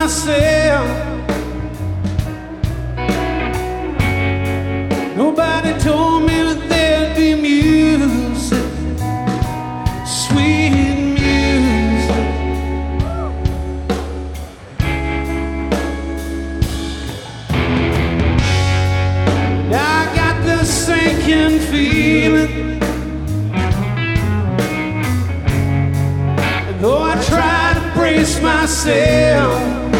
myself. Nobody told me that there'd be music, sweet music. Now I got this sinking feeling, though I try to brace myself.